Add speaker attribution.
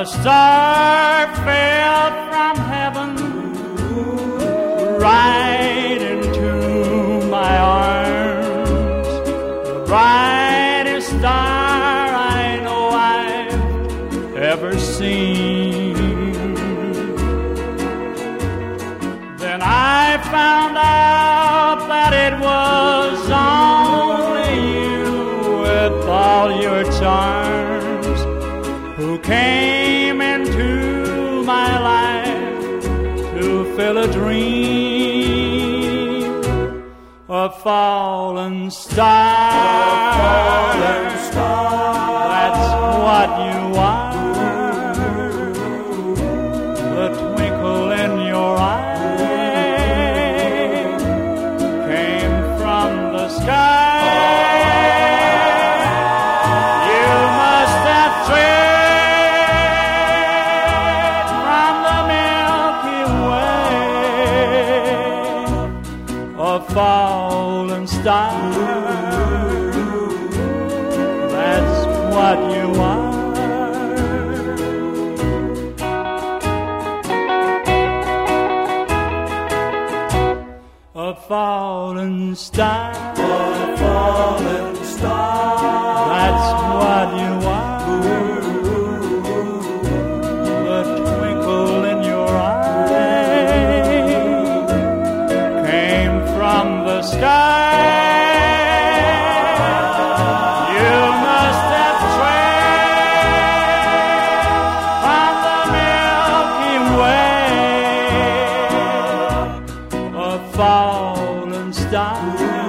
Speaker 1: A star fell from heaven right into my arms. The brightest star I know I've ever seen. Then I found out that it was only you with all your charms who came into my life to fill a dream. A fallen star, that's what you are. The twinkle in your eye came from the sky. Fallen star, that's what you are. A fallen star, that's what you are. The twinkle in your eye came from the sky. You must have traveled from the Milky Way. A fallen star,